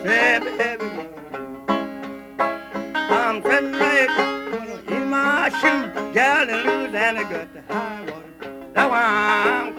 baby, baby. I'm sitting right in my shoe, gal, and loose, and I got the high water. That's why I'm